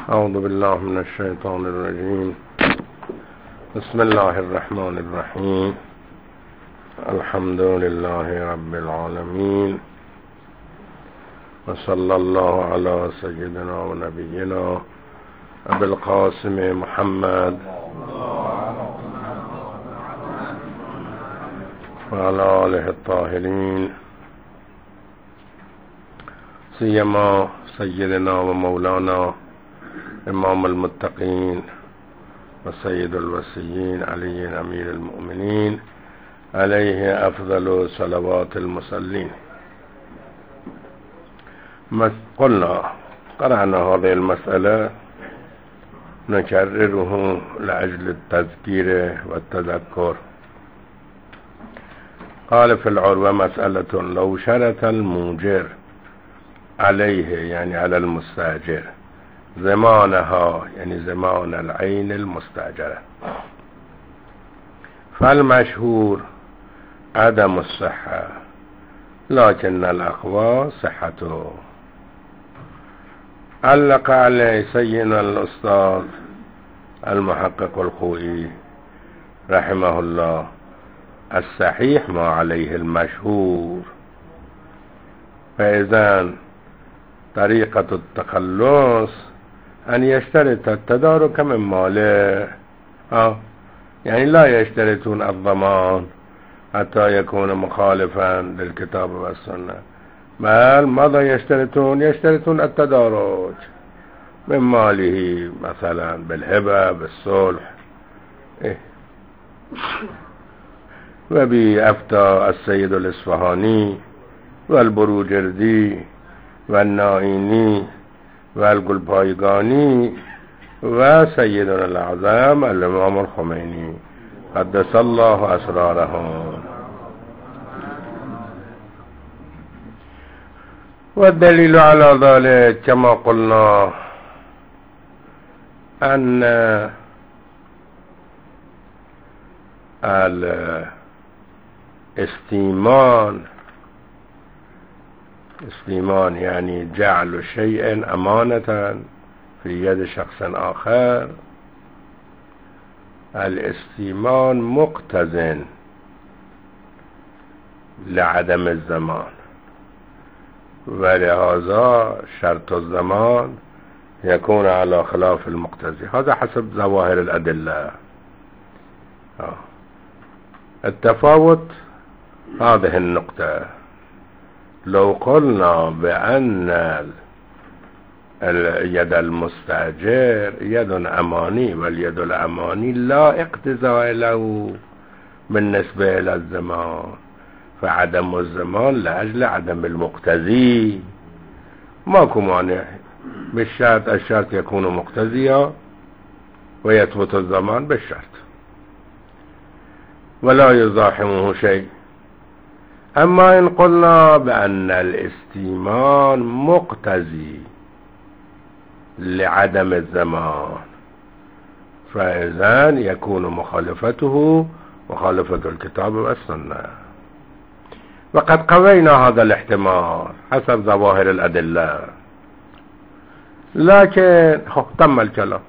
أعوذ بالله من الشيطان الرجيم. بسم الله الرحمن الرحيم. الحمد لله رب العالمين، وصلى الله على سيدنا ونبينا أبي القاسم محمد وعلى آله الطاهرين، سيما سيدنا ومولانا إمام المتقين وسيد الوصيين علي أمير المؤمنين عليه أفضل صلوات المصلين. قرأنا هذه المسألة نكرره لأجل التذكير والتذكر. قال في العروة: مسألة لو شرط الموجر عليه، يعني على المستأجر، زمانها، يعني زمان العين المستأجرة، فالمشهور عدم الصحة، لكن الأقوى صحته. علق عليه سيدنا الأستاذ المحقق الخوئي رحمه الله: الصحيح ما عليه المشهور. فإذا طريقة التخلص أن يشترط التدارك من ماله، يعني لا يشترطون الضمان حتى يكون مخالفا للكتاب والسنة، بل ماذا يشترطون التدارك من ماله، مثلا بالهبة، بالصلح. وبأفتى السيد الإصفهاني والبروجردي والنائینی والگلپایگانی وسيدنا الأعظم الإمام الخميني قدس الله أسرارهم. والدليل على ذلك كما قلنا أن الاستيمان يعني جعل شيء أمانة في يد شخص آخر. الاستيمان مقتضٍ لعدم الزمان، ولهذا شرط الزمان يكون على خلاف المقتضي. هذا حسب ظواهر الأدلة. التفاوت هذه النقطة. لو قلنا بأن اليد المستأجر يد أماني، واليد الأماني لا اقتضاء له بالنسبة إلى الزمان، فعدم الزمان لأجل عدم المقتضي، ماكو مانع بالشرط. الشرط يكون مقتضيا ويثبت الزمان بالشرط ولا يزاحمه شيء. أما إن قلنا بأن الاستيمان مقتضي لعدم الزمان، فإذا يكون مخالفته مخالفة الكتاب والسنة. وقد قوينا هذا الاحتمال حسب ظواهر الأدلة، لكن تم الكلام.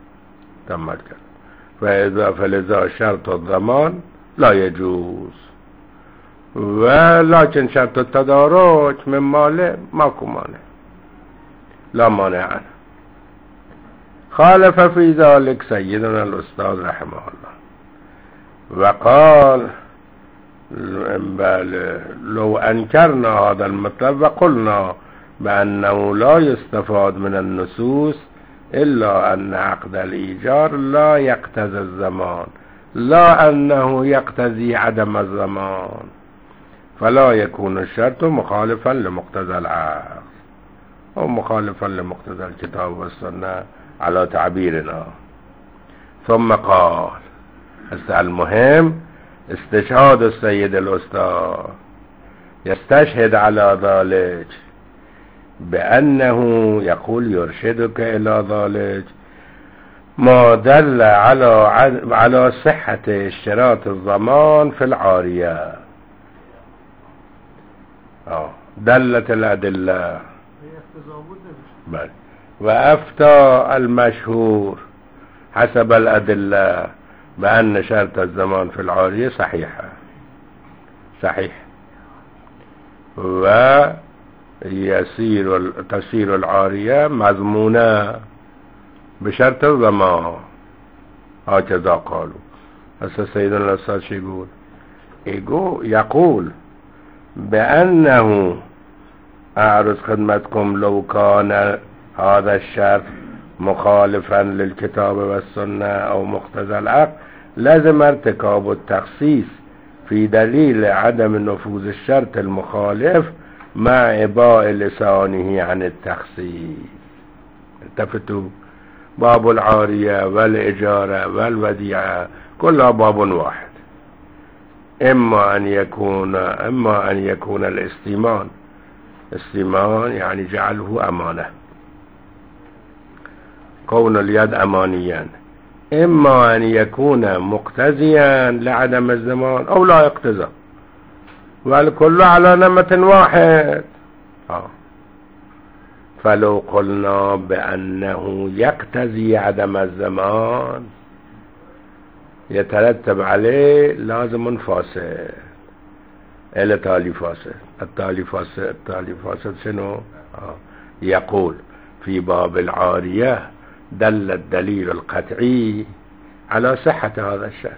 فلذا شرط الضمان لا يجوز، ولكن شرط التدارك من ماله ماكو مانع، لا مانع عنه. خالف في ذلك سيدنا الأستاذ رحمه الله وقال: لو أنكرنا هذا المطلب وقلنا بأنه لا يستفاد من النصوص إلا أن عقد الإيجار لا يقتضي الزمان، لا أنه يقتضي عدم الزمان، فلا يكون الشرط مخالفا لمقتضى العقد أو مخالفا لمقتضى الكتاب والسنة على تعبيرنا. ثم قال: المهم استشهاد السيد الأستاذ يستشهد على ذلك بأنه يقول يرشدك إلى ذلك ما دل على صحة اشتراط الضمان في العارية. دلت الأدلة بل وأفتى المشهور حسب الأدلة بأن شرط الزمان في العارية صحيح تصير العارية مضمونة بشرط الزمان، هكذا قالوا. هسه سيدنا الأستاذ شو يقول بأنه أعرض خدمتكم لو كان هذا الشرط مخالفا للكتاب والسنة أو مقتضى العقل لازم ارتكاب التخصيص في دليل عدم نفوذ الشرط المخالف مع إباء لسانه عن التخصيص. التفتوا، باب العارية والإجارة والوديعة كلها باب واحد. إما أن يكون الاستيمان يعني جعله أمانة، كون اليد أمانيا، إما أن يكون مقتزيا لعدم الزمان أو لا يقتزى، والكل على نمط واحد. فلو قلنا بأنه يقتزي عدم الزمان يترتب عليه لازم فاسد. التالي فاسد شنو؟ يقول في باب العارية دل الدليل القطعي على صحة هذا الشرط،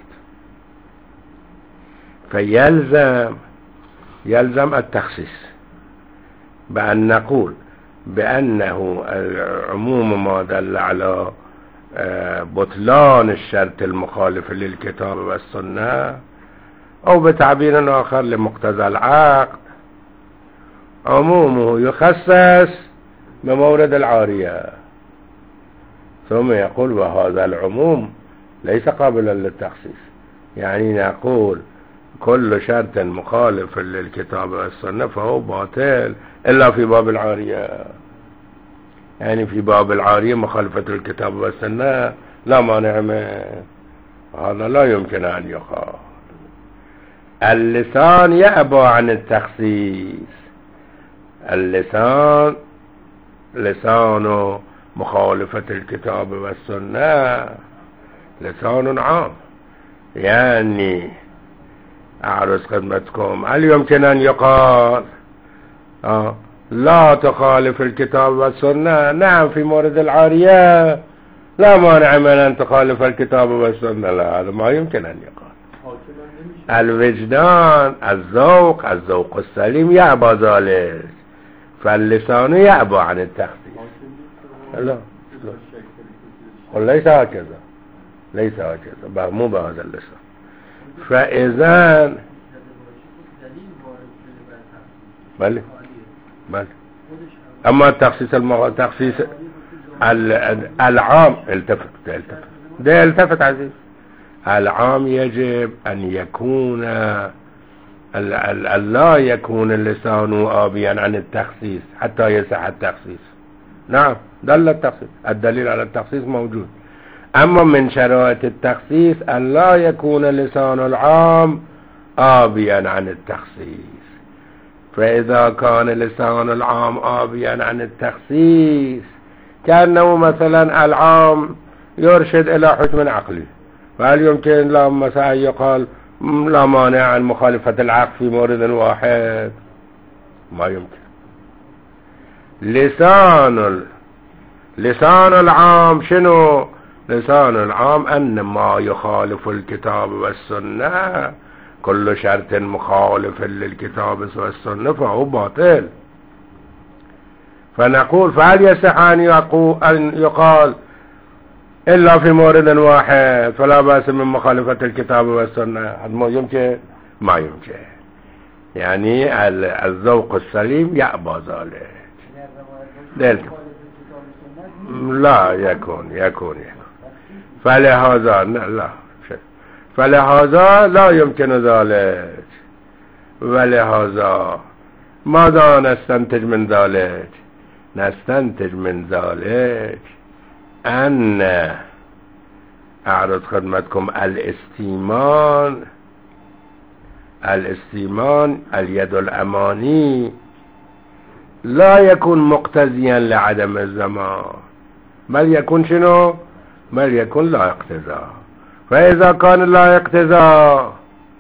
يلزم التخصيص بأن نقول بأنه العموم ما دل على بطلان الشرط المخالف للكتاب والسنة، أو بتعبير آخر لمقتضى العقد، عمومه يخصص بمورد العارية. ثم يقول وهذا العموم ليس قابلا للتخصيص، يعني نقول كل شرط مخالف للكتاب والسنة فهو باطل إلا في باب العارية. يعني في باب العارية مخالفة الكتاب والسنة لا مانع منه، هذا لا يمكن أن يقال. اللسان يأبى عن التخصيص، اللسان لسان مخالفة الكتاب والسنة لسان عام. يعني أعرض خدمتكم، هل يمكن أن يقال لا تخالف الكتاب والسنة؟ نعم في مورد العارية لا مانع من أن تخالف الكتاب والسنة، لا، هذا ما يمكن أن يقال. الوجدان، الذوق السليم يأبى ذلك، فاللسان يأبى عن التخصيص. لا وليس هكذا، مو بهذا اللسان. فإذا بل أما التخصيص العام التفت عزيز، العام يجب أن يكون لا يكون اللسان آبيا عن التخصيص حتى يصح التخصيص. نعم دل التخصيص، الدليل على التخصيص موجود. أما من شرائط التخصيص أن لا يكون لسان العام آبيا عن التخصيص. فإذا كان لسان العام آبيا عن التخصيص كأنه مثلا العام يرشد إلى حكم عقلي، فهل يمكن لا مثلا يقال لا مانع عن مخالفة العقل في مورد واحد؟ ما يمكن. لسان العام شنو؟ لسان العام أن ما يخالف الكتاب والسنة، كل شرط مخالف للكتاب والسنة فهو باطل. فنقول فهل يصح أن يقال إلا في مورد واحد فلا بأس من مخالفة الكتاب والسنة؟ ما يمكن. يعني الذوق السليم يأبى ذلك. لا يكون فلهذا لا يمكن ذلك. ولهذا ماذا نستنتج من ذلك؟ أن أعرض خدمتكم الاستيمان اليد الأماني لا يكون مقتضيا لعدم الزمان، بل يكون شنو؟ بل يكون لا اقتضاء. فإذا كان لا اقتضاء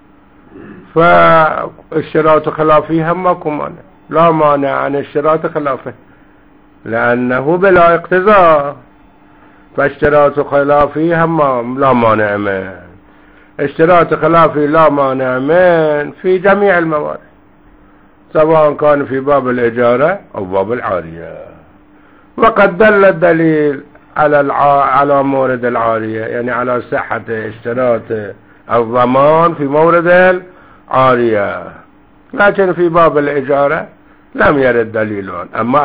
فالشراط خلافي هم ماكو مانع، لا مانع عن الشراط خلافه لأنه بلا اقتضاء، فاشتراط خلافي هم لا مانع منه. اشتراط خلافي لا مانع منه في جميع الموارد، سواء كان في باب الإجارة أو باب العارية. وقد دل الدليل على مورد العارية، يعني على صحة اشتراط الضمان في مورد العارية، لكن في باب الإجارة لم يرد دليل. أما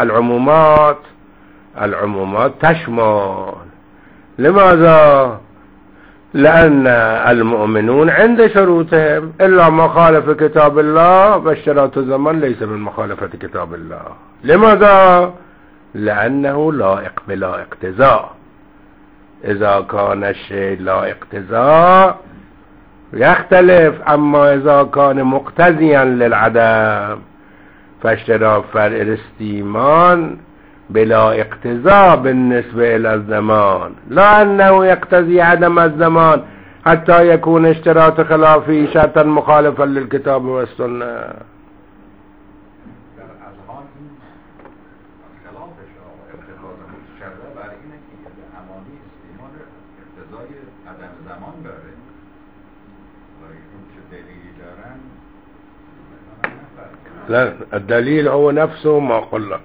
العمومات تشمل. لماذا؟ لأن المؤمنون عند شروطهم إلا ما خالف كتاب الله، فاشتراط الضمان ليس من مخالفة كتاب الله. لماذا؟ لأنه لائق بلا اقتضاء. إذا كان الشيء لا اقتضاء يختلف، أما إذا كان مقتضيا للعدم فاشتراط فرع الاستيمان بلا اقتضاء بالنسبة إلى الزمان، لا أنه يقتضي عدم الزمان حتى يكون اشتراط خلافي شرطا مخالفا للكتاب والسنة. لا، الدليل هو نفسه ما قلنا.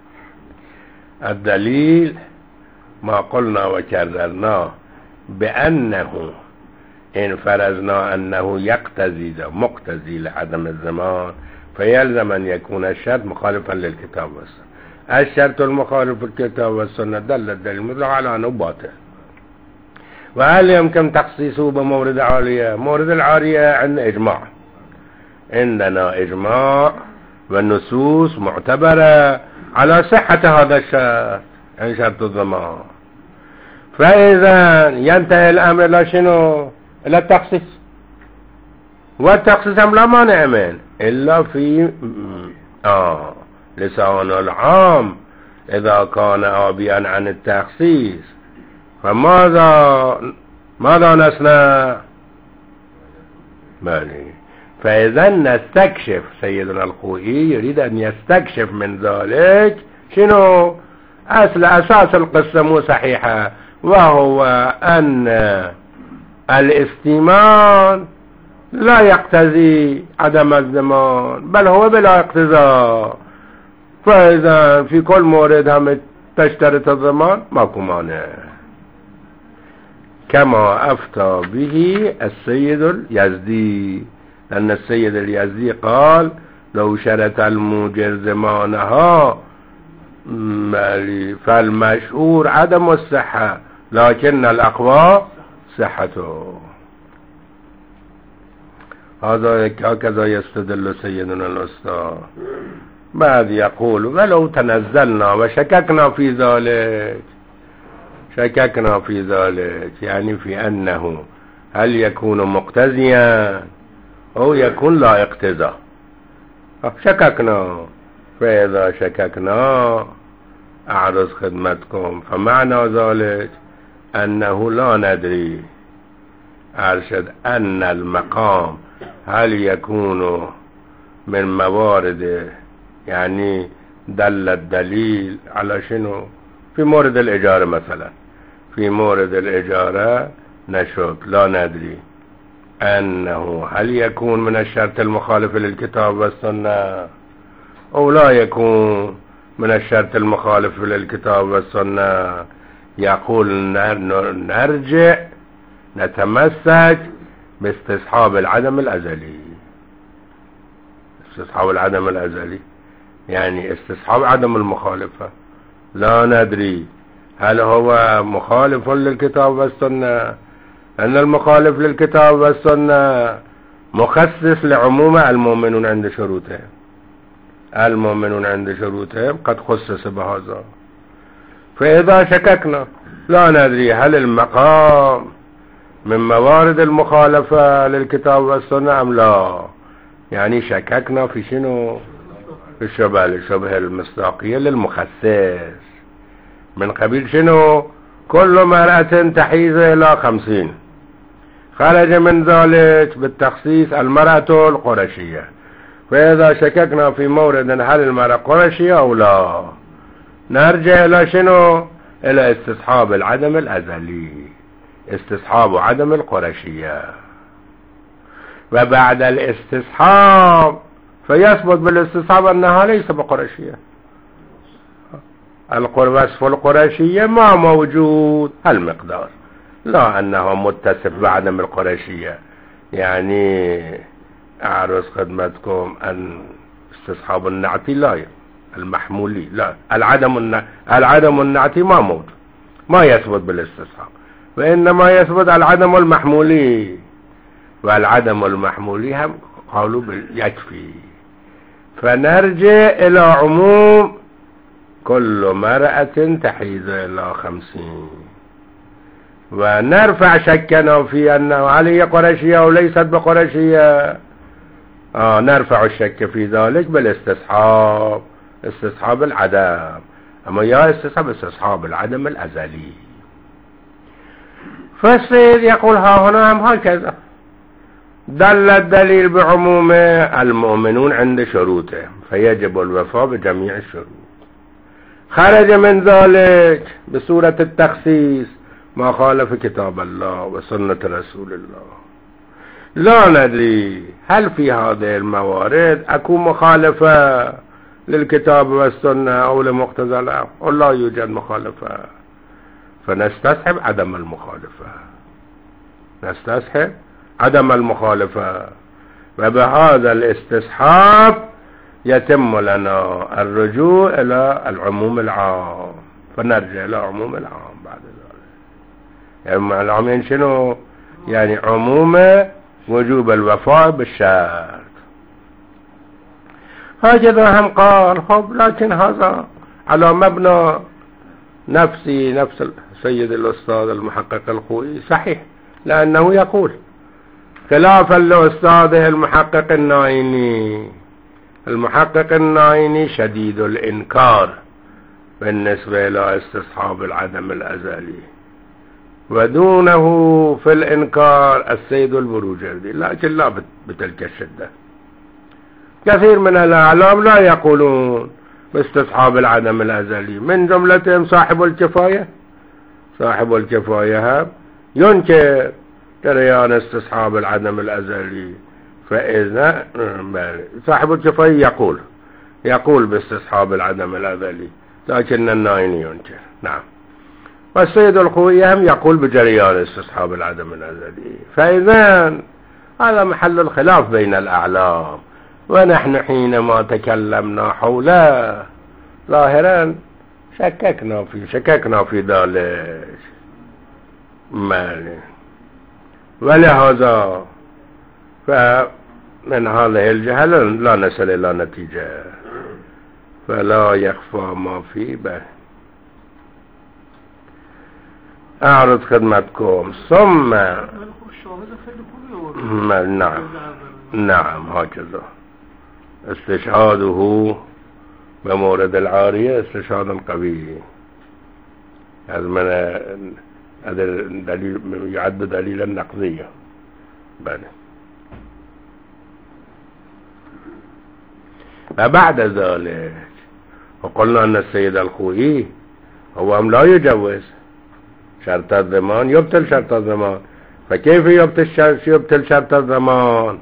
الدليل ما قلنا وكررناه بأنه إن فرضنا أنه يقتضي مقتضي لعدم الزمان فيلزم أن يكون الشرط مخالفا للكتاب والسنة. الشرط المخالف للكتاب والسنة دل الدليل مطلق على أنه باطل. وهل يمكن تخصيصه بمورد العارية؟ مورد العارية عندنا إجماع، عندنا إجماع والنصوص معتبرة على صحة هذا الشرط، يعني شرط الضمان. فإذا ينتهي الأمر إلى شنو؟ إلى التخصيص. والتخصيص لا مانع منه إلا في لسان العام إذا كان عابيا عن التخصيص. فماذا نصنع؟ فإذا نستكشف، سيدنا الخوئي يريد أن يستكشف من ذلك شنو؟ أساس القصة مو صحيحة، وهو أن الاستيمان لا يقتضي عدم الزمان بل هو بلا اقتضاء. فإذا في كل مورد هم تشترط الضمان ماكو مانع، كما أفتى به السيد اليزدي. أن السيد اليزدي قال لو شرط الموجر زمانها فالمشهور عدم الصحة لكن الأقوى صحته. هكذا يستدل سيدنا الأستاذ. بعد يقول ولو تنزلنا وشككنا في ذلك، يعني في أنه هل يكون مقتضيا أو يكون لا اقتضاء. شككنا، فإذا شككنا أعرض خدمتكم، فمعنى ذلك أنه لا ندري. أرشد أن المقام هل يكون من موارد، يعني دل الدليل على شنو؟ في مورد الإجارة مثلا، في مورد الإجارة نشك لا ندري أنه هل يكون من الشرط المخالف للكتاب والسنة أو لا يكون من الشرط المخالف للكتاب والسنة. يقول نرجع نتمسك باستصحاب العدم الأزلي. استصحاب العدم الأزلي يعني استصحاب عدم المخالفة. لا ندري هل هو مخالف للكتاب والسنة، أن المخالف للكتاب والسنة مخصص لعموم المؤمنون عند شروطهم. المؤمنون عند شروطهم قد خصص بهذا. فإذا شككنا لا ندري هل المقام من موارد المخالفة للكتاب والسنة أم لا، يعني شككنا في شنو؟ في الشبه المصداقية للمخصص. من قبيل شنو؟ كل مرأة تحيز إلى 50. خرج من ذلك بالتخصيص المرأة القرشية. فإذا شككنا في مورد هل المرأة قرشية أو لا، نرجع إلى شنو؟ إلى استصحاب العدم الأزلي، استصحاب عدم القرشية. وبعد الاستصحاب فيثبت بالاستصحاب أنها ليس بقرشية. وصف القرشية ما موجود المقدار، لا أنه متصف بعدم القرشية. يعني أعرض خدمتكم أن استصحاب النعتي لا، المحمولي لا، العدم النعتي ما موجود، ما يثبت بالاستصحاب، وإنما يثبت العدم المحمولي. والعدم المحمولي هم قالوا يكفي. فنرجع إلى عموم كل مرأة تحيز إلى 50، ونرفع شكنا في أنه هل هي قرشية أو ليست بقرشية. نرفع الشك في ذلك بالاستصحاب، استصحاب العدم. أما يا استصحاب العدم الأزلي. فالسيد يقول ها هنا هم هكذا دل الدليل بعموم المؤمنون عند شروطهم، فيجب الوفاء بجميع الشروط. خرج من ذلك بصورة التخصيص ما خالف كتاب الله وسنة رسول الله. لا ندري هل في هذه الموارد أكون مخالفة للكتاب والسنة أو لمقتضى الأمر، ولا يوجد مخالفة، فنستصحب عدم المخالفة، نستصحب عدم المخالفة. وبهذا الاستصحاب يتم لنا الرجوع إلى العموم العام، فنرجع إلى عموم العام بعد ذلك. يعني العامين شنو؟ يعني عموم وجوب الوفاء بالشرط. هكذا هم قال. لكن هذا على مبنى نفسي، نفس السيد الأستاذ المحقق الخوئي صحيح، لأنه يقول خلافا لأستاذه المحقق النايني. المحقق النايني شديد الإنكار بالنسبة إلى استصحاب العدم الأزلي، ودونه في الإنكار السيد البروجردي، لكن لا بتلك الشدة. كثير من الأعلام لا يقولون باستصحاب العدم الأزلي، من جملتهم صاحب الكفاية. صاحب الكفاية ينكر جريان استصحاب العدم الأزلي. فإذا صاحب الكفاية يقول باستصحاب العدم الأزلي، لكن النايني ينكر. نعم. والسيد الخوئي هم يقول بجريان استصحاب العدم الأزلي. فإذا هذا محل الخلاف بين الأعلام، ونحن حينما تكلمنا حوله ظاهرا شككنا في ذلك. ولهذا فمن هذه الجهة لا نصل إلى نتيجة، فلا يخفى ما في به. أعرض خدمتكم. ثم نعم هكذا استشهاده بمورد العارية استشهادا قوي. هذا دليل يعد دليلا نقضيا. فبعد ذلك وقلنا أن السيد الخوئي هو لا يجوز شرط الضمان، يبطل شرط الضمان. فكيف يبطل شرط الضمان؟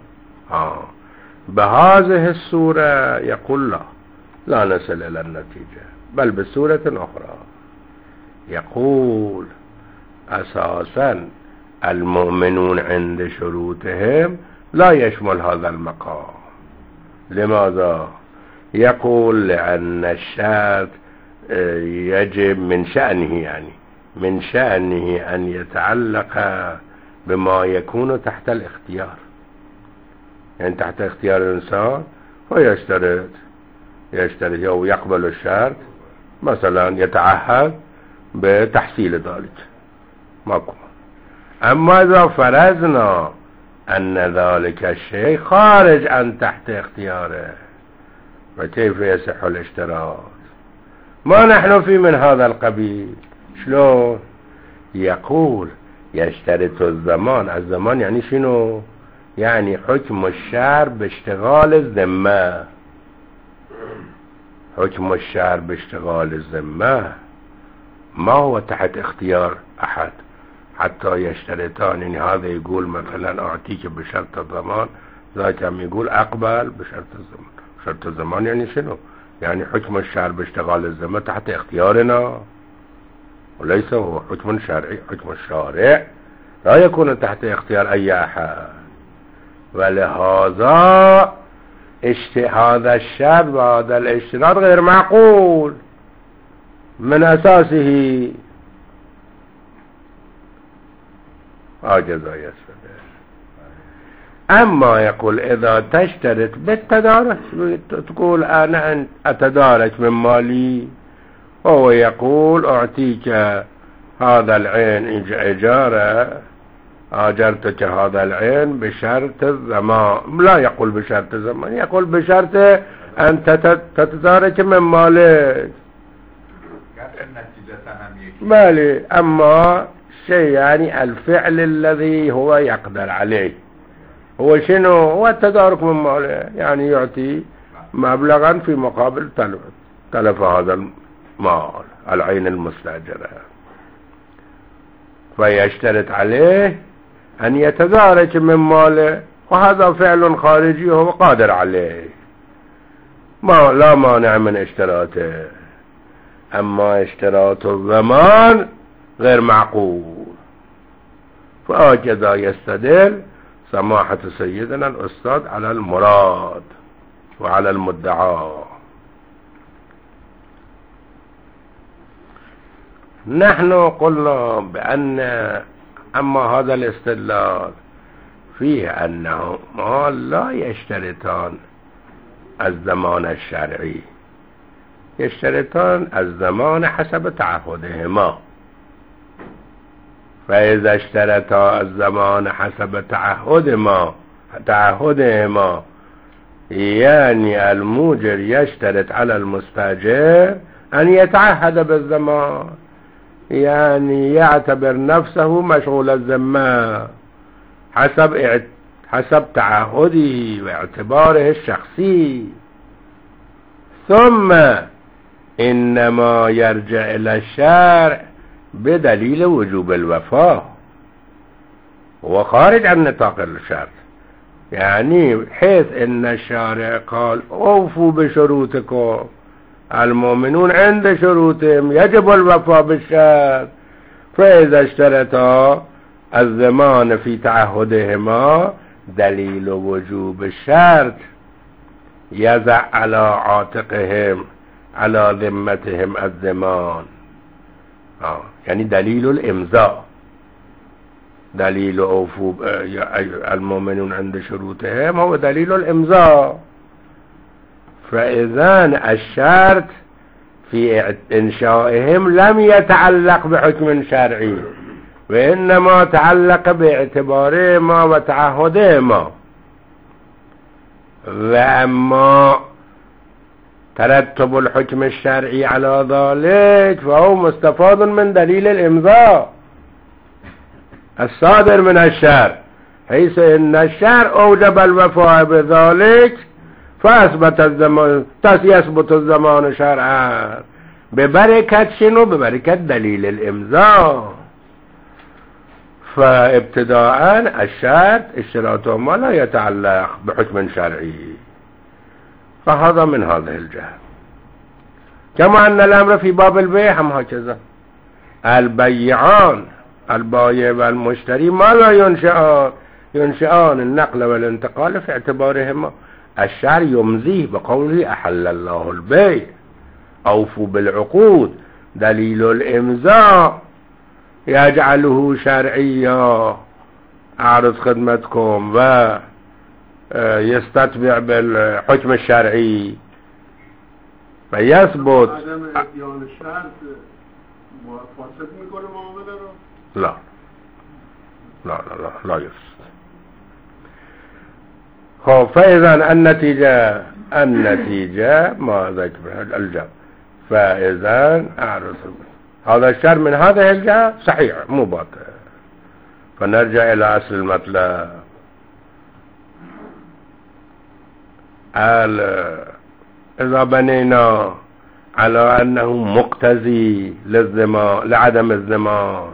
بهذه الصورة يقول لا نصل إلى النتيجة، بل بصورة أخرى يقول أساسا المؤمنون عند شروطهم لا يشمل هذا المقام. لماذا؟ يقول لأن الشرط يجب من شأنه أن يتعلق بما يكون تحت الاختيار. يعني تحت اختيار الإنسان فيشترط أو يقبل الشرط، مثلا يتعهد بتحصيل ذلك ماكو. أما إذا فرضنا أن ذلك الشيء خارج عن تحت اختياره، فكيف يصح الاشتراط؟ ما نحن في من هذا القبيل. شلون؟ يقول يشترط الزمان يعني شنو؟ يعني حكم الشعر باشتغال الذمة. حكم الشعر باشتغال الذمة ما هو تحت اختيار أحد حتى يشترطان. يعني هذا يقول مثلا أعطيك بشرط الضمان، ذاك هم يقول أقبل بشرط الزمان. شرط الزمان يعني شنو؟ يعني حكم الشعر باشتغال الذمة تحت اختيارنا، وليس هو حكم شرعي. حكم الشارع لا يكون تحت اختيار أي أحد، ولهذا هذا الشرط وهذا الاشتراط غير معقول من أساسه. عاجز يستدل. أما يقول إذا تشترط بالتدارك، تقول أنا أتدارك من مالي، وهو يقول أعطيك هذا العين إجارة، آجرتك هذا العين بشرط الزمان. لا يقول بشرط الزمان، يقول بشرط أن تتدارك من مالك. مالي. أما شيء يعني الفعل الذي هو يقدر عليه هو شنو؟ هو التدارك من ماله، يعني يعطي مبلغا في مقابل تلف هذا المال، العين المستأجرة، فيشترط عليه أن يتدارك من ماله، وهذا فعل خارجي هو قادر عليه، ما لا مانع من اشتراطه. أما اشتراط الضمان غير معقول. فهكذا يستدل سماحة سيدنا الأستاذ على المراد وعلى المدعى. نحن قلنا بأن أما هذا الاستدلال فيه أنه ما لا يشترطان الزمان الشرعي، يشترطان الزمان حسب تعهدهما. فإذا اشترطا الزمان حسب تعهدهما يعني الموجر يشترط على المستاجر أن يتعهد بالزمان، يعني يعتبر نفسه مشغول الذمة حسب تعهده واعتباره الشخصي. ثم إنما يرجع إلى الشرع بدليل وجوب الوفاء، هو خارج عن نطاق الشرع، يعني حيث إن الشارع قال أوفوا بشروطكم، المؤمنون عند شروطهم يجب الوفاء بالشرط. فإذا اشترطا الزمان في تعهدهما دليل وجوب الشرط يضع على عاتقهم على ذمتهم الزمان، يعني دليل الإمضاء، دليل أوفوا المؤمنون عند شروطهم هو دليل الإمضاء. فإذا الشرط في إنشائهم لم يتعلق بحكم شرعي، وإنما تعلق باعتبارهما وتعهدهما. وأما ترتب الحكم الشرعي على ذلك فهو مستفاد من دليل الإمضاء الصادر من الشرع، حيث إن الشرع أوجب الوفاء بذلك فأثبت الزمان، يثبت الزمان شرعا ببركة شنو؟ ببركة دليل الإمضاء. فابتداء الشرط اشتراطهما لا يتعلق بحكم شرعي، فهذا من هذه الجهة. كما أن الأمر في باب البيع هم هكذا، البيعان البائع والمشتري ما لا ينشئان النقل والانتقال في اعتبارهما. الشرع يمزيه بقوله أحل الله البيع، أوفوا بالعقود، دليل الإمضاء يجعله شرعيا، أعرض خدمتكم و يستتبع بالحكم الشرعي فيثبت. لا لا لا لا يفسد. فإذا النتيجة ما ذكر الجواب. فإذا أعرض. هذا الشر من هذه الجهة صحيح مو باطل. فنرجع إلى أصل المطلب. إذا بنينا على أنه مقتضي لعدم الزمان،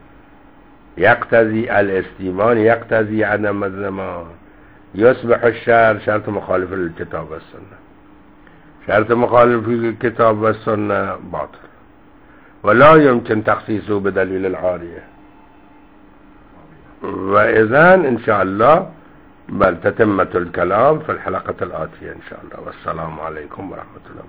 يقتضي الاستيمان، يقتضي عدم الزمان، يصبح الشر شرط مخالف للكتاب والسنة. شرط مخالف للكتاب والسنة باطل، ولا يمكن تخصيصه بدليل العارية. وإذا إن شاء الله بل تتمة الكلام في الحلقة الآتية إن شاء الله. والسلام عليكم ورحمة الله.